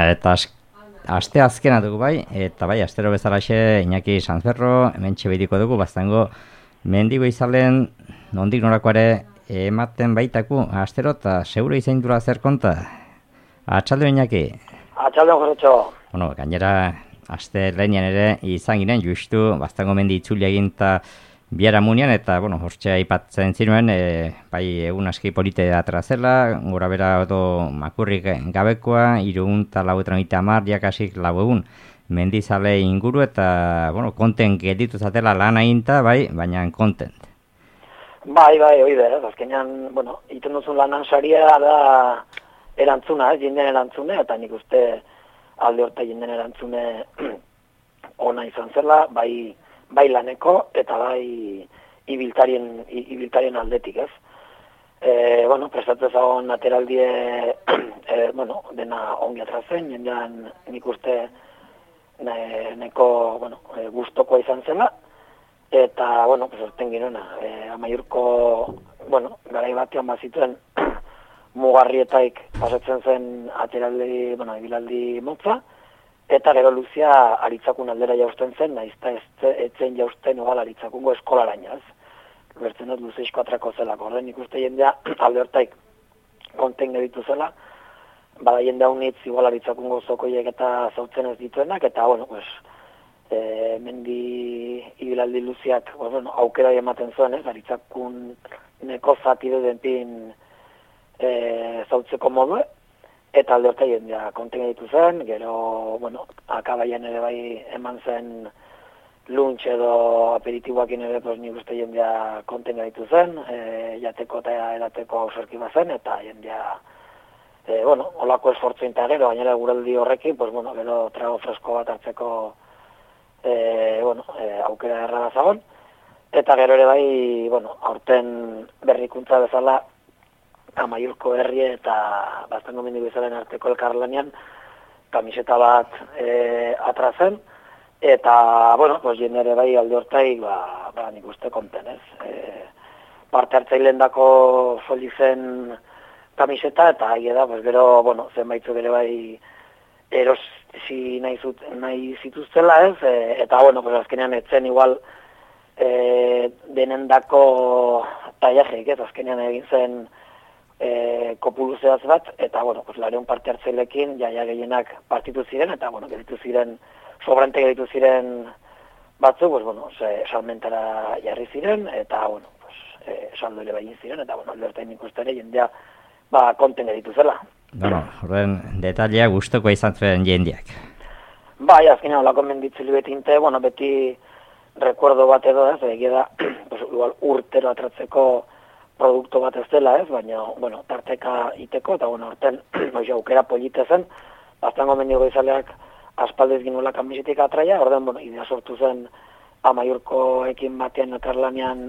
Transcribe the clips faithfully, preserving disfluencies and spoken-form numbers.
Eta aste azkena dugu bai, eta bai, astero bezalaxe Iñaki Sanferro, hemen txebediko dugu, baztango mendigo izalen nondik norakoare ematen baitaku astero, eta seguro izaindura zer konta. Atxaldo Iñaki? Atxaldo Jorretxo. Bueno, gainera, aste lehenian ere izan ginen, justu, baztango mendi itzuli egin eta biara munian, eta, bueno, hortxe aipatzen zinuen, e, bai egun aski polite atrazela, gora bera odo makurrik gabekoa, irugun eta lau eta noite amar, jakasik lau egun mendizale inguru, eta, bueno, konten gelditu zatela lan aginta, bai, baina kontent. Bai, bai, oide, ez, azkenean, bueno, iten duzun lanan saria da erantzuna, ez, jenden erantzune, eta nik uste alde horta jenden erantzune ona izan zela, bai, bai laneko eta bai ibiltarien, ibiltarien aldetik, ez. E, bueno, prestatu ezagon ateraldie, e, bueno, dena ongi atrazen, jendean nik uste ne, neko, bueno, e, gustokoa izan zela, eta, bueno, pues orten ginena, e, Amaiurko, bueno, garai batean bazituen mugarrietaik pasatzen zen ateraldi, bueno, ibilaldi motza, eta gero luzia aritzakun aldera jausten zen, nahiz eta etzen jausten ogal aritzakungo eskolaraina, ez. Bertzen dut luzeizko atrako zelako, horren ikuste jendea alde hortaik konten geditu zela, bada jendea unitz igual aritzakungo zokoiek eta zautzen ez dituenak, eta, bueno, pues, e, mendi ibilaldi luziak, bueno, aukera ematen zuen, ez, aritzakun neko zati denpin e, zautzeko modue, eta alde horta jendea konten ditu zen, gero, bueno, akabaian ere bai eman zen lunch edo aperitiboakin ere, pues nik uste jendea konten ditu zen, e, jateko eta edateko auserki bazen, eta jendea, e, bueno, olako esfortzu eta gero, gainera guraldi horrekin, pues bueno, gero trago fresko bat hartzeko, e, bueno, e, aukera erra bazagon, eta gero ere bai, bueno, aurten berrikuntza bezala, Amaiurko herri eta baztango mendigo izaren arteko elkarlanean kamiseta bat e, atrazen, eta, bueno, pues jende ere bai alde hortaik, ba, ba nik uste konten, ez. E, parte hartzaileen dako soli zen kamiseta, eta ahi da, pues gero, bueno, zenbaitzu ere bai erosi nahi, zut, nahi zituztela, ez, e, eta, bueno, pues azkenean etzen igual e, denen dako taiajeik, ez, azkenean egin zen E, kopuru zehaz bat, eta, bueno, pues, lareun parte hartzailekin, jaia gehienak partitu ziren, eta, bueno, geditu ziren, sobrante geditu ziren batzu, pues, bueno, se, salmentara jarri ziren, eta, bueno, pues, e, saldo ere bain ziren, eta, bueno, alertain ikustare, jendea, ba, konten geditu zela. Bueno, horren detailea gustoko izan zuen jendeak. Bai, azkenean, olako menditzili beti inte, bueno, beti recuerdo bat edo, ez, egia da, pues, igual, urtero atratzeko produktu bat ez dela, ez, baina, bueno, tarteka iteko, eta, bueno, horten, oizu, aukera polite zen, baztango mendigo izaleak aspaldez ginula kamisetik atraia, orden, bueno, idea sortu zen Amaiurko ekin batean ekarlanean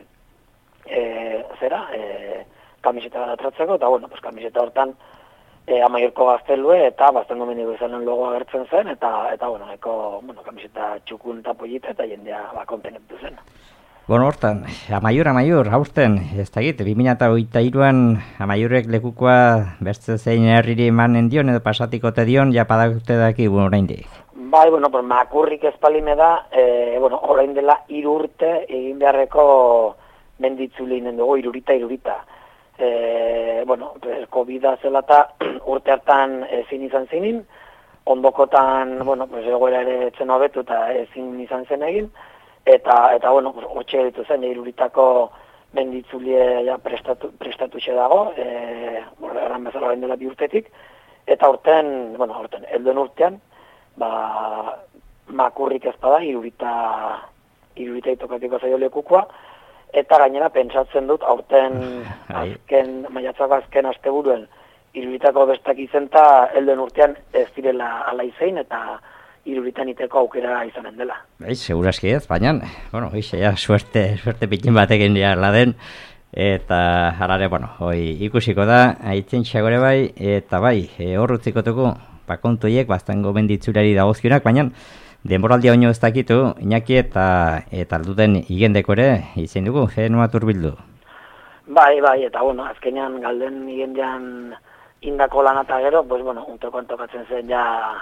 e, zera, e, kamiseta bat atratzeko, eta, bueno, pues, kamiseta hortan e, Amaiurko gaztelue, eta baztango mendigo izalen logo agertzen zen, eta, eta bueno, eko, bueno, kamiseta txukun eta polite, eta jendea, ba, kontenetu zen. Bueno, hortan, Amaiur, Amaiur, haurten, ez da egit, bi mila hogeita hiruan Amaiurrek lekukoa beste zein herriri emanen dion edo pasatiko te dion, ja padakute daki, bueno, oraindik. Bai, bueno, pues, makurrik espalime da, e, bueno, orain dela hiru urte egin beharreko menditzuli inen dugu, irurita, irurita. E, bueno, pues, COVID-a zela eta urte hartan ezin izan zinin, ondokotan, bueno, pues, egoera ere etzen hobetu eta ezin izan zen egin, Eta, eta bueno, hortxe ditu zen, iruritako menditzulie ja, prestatu, prestatu xe dago, e, eran bezala bain dela bi urtetik, eta horten, bueno, horten, elduen urtean, ba, makurrik ezpada, irurita, irurita itokatiko zaio lekukoa, eta gainera pentsatzen dut, horten, azken, maiatzako azken asteburuen, iruritako bestak izen eta elduen urtean ez direla ala izein, eta iruritan iteko aukera izanen dela. Bai, seguraski ez, baina, bueno, hoxe, ja, suerte, suerte pitin batekin ja laden, eta harare, bueno, hoi ikusiko da, aitzen xagore bai, eta bai, e, horrutzikotuko, pakontoiek, baztango menditzurari dagozkionak, baina, denboraldia oino ez dakitu, Iñaki eta eta alduten igendeko ere, izin dugu, genua turbildu. Bai, bai, eta bueno, azkenean galden igendean indako lan eta gero, pues, bueno, untekoan tokatzen zen ja,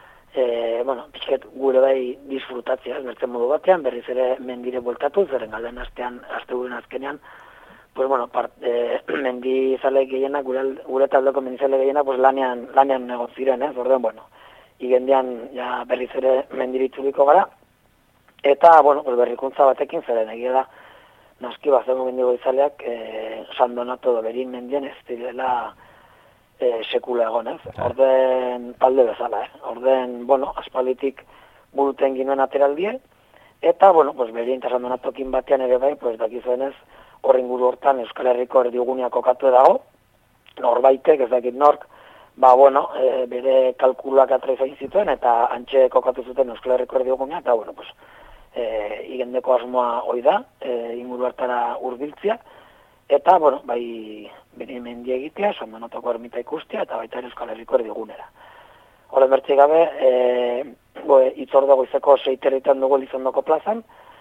e, bueno, pixket gure bai disfrutatzea, bertzen modu batean, berriz ere mendire bueltatu, zeren galden astean, aste guren azkenean, pues, bueno, part, e, mendizale gehienak, gure, gure taldeko mendizale gehienak, pues, lanean, lanean negoziren, ez, ordean, bueno, igendean ja berriz ere mendiritzuliko gara, eta, bueno, pues, berrikuntza batekin zeren egia da, naski bazengo mendigo izaleak, e, San Donato berin mendien ez direla e, sekula egon, ez? Orden talde bezala, eh? Orden, bueno, aspalditik buruten ginoen ateraldie, eta, bueno, pues, berin eta San Donatokin batean ere bai, pues, dakizuenez, horren guru hortan Euskal Herriko erdigunia kokatu dago, norbaitek, ez dakit nork, ba, bueno, e, bere kalkuluak atrezain zituen, eta antxe kokatu zuten Euskal Herriko erdigunia, eta, bueno, pues, e, igendeko asmoa hoi da, e, inguru hartara hurbiltzea, eta, bueno, bai, bere mendia egitea, San Donatoko ermita ikustea, eta baita Euskal Herriko erdigunera. Hore bertzik gabe, e, itzordo goizeko seiterritan dugu Elizondoko plazan,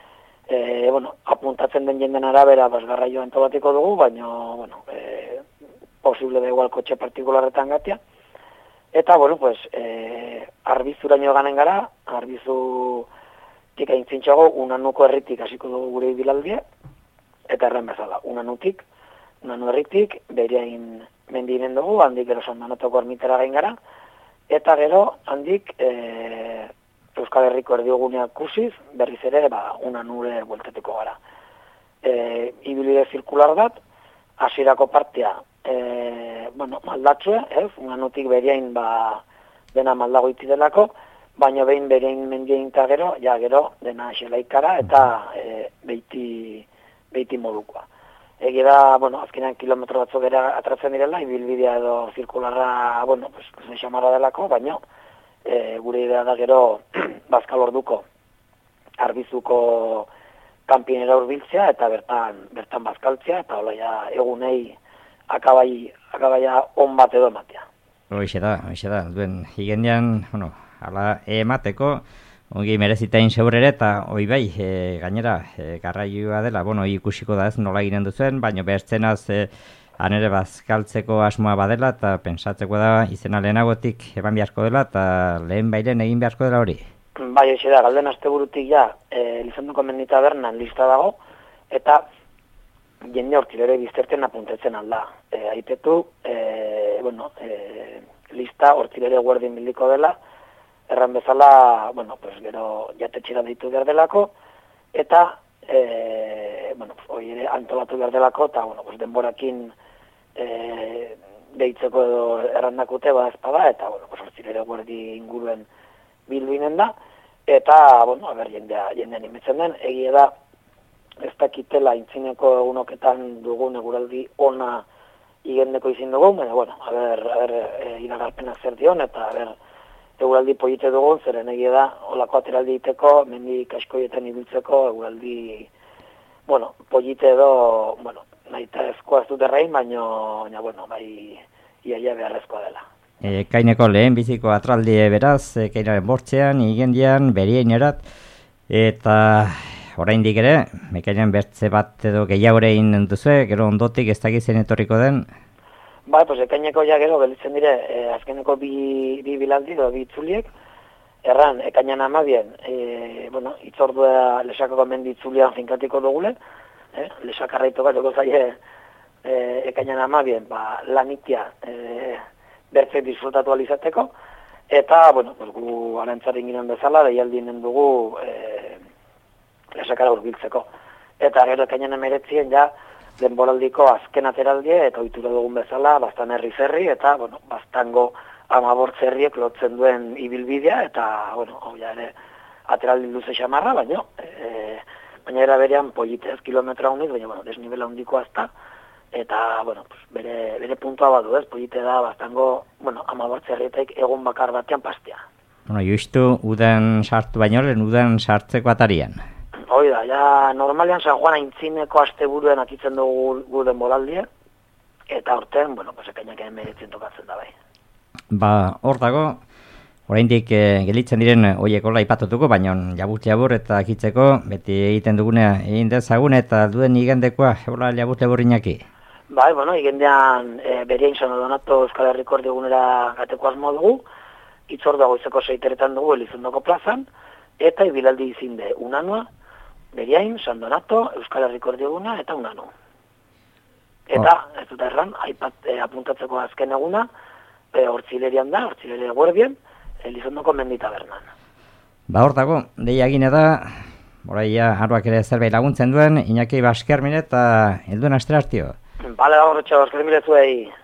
e, bueno, apuntatzen den jenden arabera, basgarraio antolatiko dugu, baina, bueno, e, posible da igual kotxe partikularretan gatia, eta, bueno, pues, e, arbizuraino ganen gara, arbizu tika intzintxago, unanuko herritik hasiko dugu gure ibilaldia, eta erren bezala, unanutik, unanu herritik, bereain mendinen dugu, handik gero San Donatoko ermitera gain gara, eta gero handik e, Euskal Herriko erdiguneak kusiz, berriz ere, ba, unanure bueltetiko gara. E, ibilide zirkular bat, hasierako partea, e, bueno, maldatzue, ez, unanutik bereain, ba, dena maldago iti delako, baina behin berein mendien eta gero, ja gero, dena xelaikara eta e, beiti, beiti modukoa. Egi da, bueno, azkenean kilometro batzuk gara atratzen direla, ibilbidea edo zirkularra, bueno, pues, xamarra delako, baina e, gure idea da gero Bazkal orduko arbizuko kanpinera hurbiltzea eta bertan bertan bazkaltzea, eta hola ja egunei akabai, akabaia on bat edo ematea. Hoxe da, hoxe da, duen, higendean, bueno, hala emateko, ongi merezitain zeurere eta hoi bai, e, gainera, e, garraioa dela, bueno, ikusiko da ez nola ginen duzuen, baina behertzenaz e, anere bazkaltzeko asmoa badela eta pensatzeko da izena lehenagotik eban beharko dela eta lehen bailen egin beharko dela hori. Bai, hoxe da, galden asteburutik ja, e, Elizondoko mendita bernan lista dago, eta jende hortilere bizterten apuntetzen alda. E, aitetu, e, bueno, e, lista hortilere guardin bildiko dela, erran bezala, bueno, pues gero jatetxera deitu behar delako, eta, e, bueno, hori ere antolatu behar delako, eta, bueno, pues denborakin e, deitzeko edo errandakute bada ezpada, eta, bueno, pues hortzilere guardi inguruen bilbinen da, eta, bueno, a ber, jendea, jendean imetzen den, egia da, ez dakitela intzineko egunoketan dugun eguraldi ona igendeko izin dugu, baina, bueno, a ber, a ber, e, iragarpenak zer dion, eta, a ber, eguraldi polite dugun, zeren egia da, olako ateraldi iteko, mendi kaskoietan ibiltzeko, eguraldi, bueno, polite edo, bueno, nahi eta ezkoa ez dut errain, baina, bueno, bai, iaia beharrezkoa dela. E, kaineko lehen biziko atraldi beraz, e, kainaren bortzean, igendian, berien erat, eta oraindik ere, mekainan bertze bat edo gehiagore egin duzue, gero ondotik ez dakizen etorriko den? Bai, pues ekaineko ja gero, gelitzen dire, eh, azkeneko bi, bi bilaldi edo bi itzuliek, erran, ekainan amabien, e, bueno, itzordua lesakako mendi itzulian finkatiko dugule, eh, lesakarraito bat, ego zaie, e, ekainan amabien, ba, lanitia, e, bertze disfrutatu alizateko, eta, bueno, pues, gu arantzarin ginen bezala, deialdinen dugu e, lesakara hurbiltzeko. Eta gero ekainan emeretzien ja, denboraldiko azken ateraldie, eta ohitura dugun bezala, bastan herri zerri, eta, bueno, bastango amabortz herriek lotzen duen ibilbidea, eta, bueno, hau ja ere, ateraldi luze xamarra, baina, e, baina era berean politez kilometra honiz, baina, bueno, desnibela hondiko azta, eta, bueno, pues, bere, bere puntua badu, ez, polite da, bastango, bueno, amabortz herrietek egun bakar batean pastea. Bueno, justu, udan sartu baino, lehen udan sartzeko atarian. Hoi da, ja, normalean San Juan aintzineko asteburuen akitzen dugu gu denboraldia, eta horten, bueno, pues, ekainak emeretzen tokatzen da bai. Ba, hor dago, oraindik e, gelitzen diren hoiekola ipatutuko, baina jabut-jabur eta akitzeko, beti egiten dugunea egin dezagun, eta duen igendekoa, hola jabut-jaburrinaki? Bai, bueno, igendean e, berein San Donato Euskal Herriko Erdigugunera gateko asmo dugu, itzordua goizeko seiteretan dugu Elizondoko plazan, eta ibilaldi izinde unanua, berein San Donato Euskal Herriko Erdiguna eta unanu. Eta, oh. ez dut erran, aipat, e, apuntatzeko azken eguna, e, hortzilerian da, hortzilere guardien, Elizondoko mendita bernan. Ba hor dago, deia gine da, oraia arroak ere zerbait laguntzen duen, Iñaki Baskermin eta helduen astera hartio. Bale, da horretxo, Baskermin zuei.